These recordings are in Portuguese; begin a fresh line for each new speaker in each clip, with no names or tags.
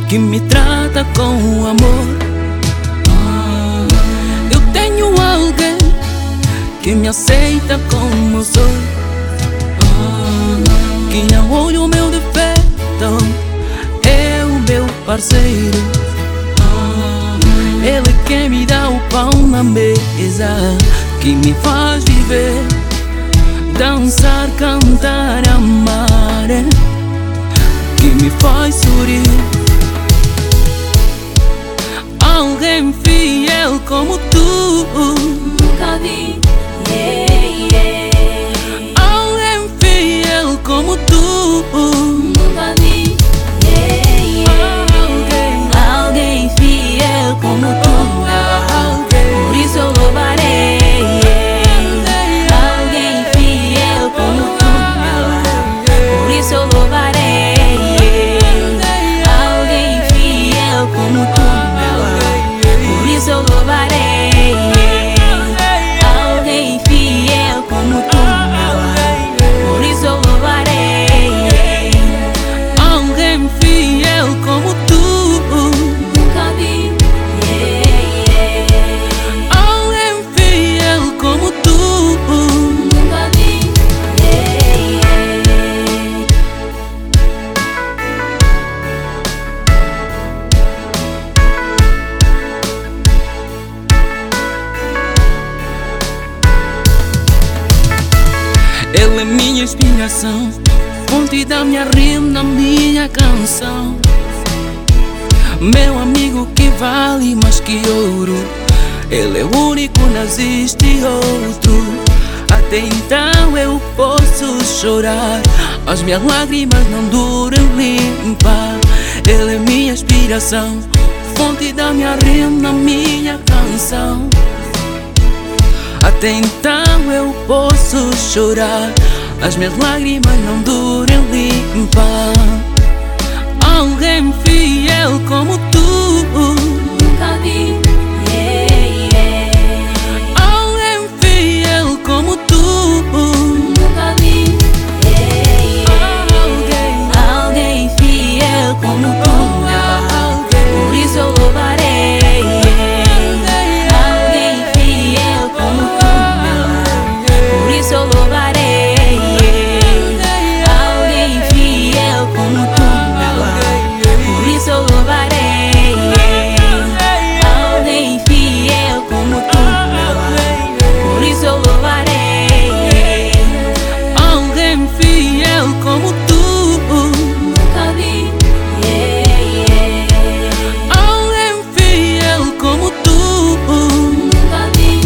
que me trata com amor. Eu tenho alguém que me aceita como sou, que não olha o meu defeito, é o meu parceiro. Ele que me dá o pão na mesa, que me faz viver, dançar, cantar, amar, que me faz sorrir. Alguém fiel como tu
nunca vi.
Alguém fiel como tu
nunca vi. Alguém fiel como tu, por isso eu louvarei. Alguém fiel como tu, por isso eu louvarei. Alguém fiel como tu, por isso eu louvarei. Alguém fiel como tu, por isso eu louvarei.
Alguém fiel como tu,
nunca vi.
alguém fiel como tu.
Nunca vi.
Ele é minha inspiração, fonte da minha rima, minha canção. Meu amigo que vale mais que ouro, ele é o único, não existe outro. Até então eu posso chorar, as minhas lágrimas não duram limpa. Ele é minha inspiração, fonte da minha rima, minha canção. Até então eu posso chorar, as minhas lágrimas não duram limpa. Alguém fiel como tu,
Nunca vi.
alguém fiel como tu.
Nunca vi. Alguém fiel como tu, por isso eu louvarei. Alguém fiel como tu, por isso eu louvarei. Alguém fiel como tu, por isso eu louvarei. Alguém fiel como tu, por isso eu louvarei.
Alguém fiel como tu,
Nunca vi.
alguém fiel como tu.
Nunca vi.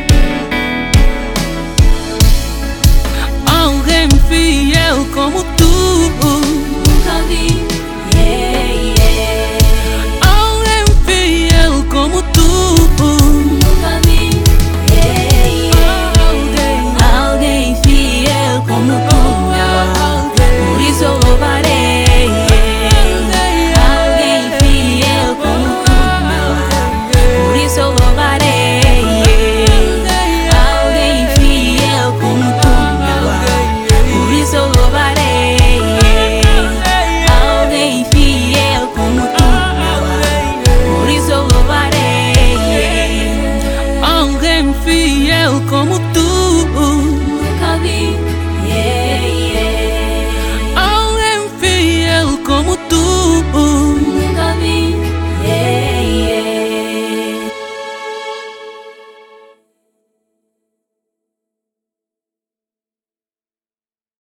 Alguém fiel como tu.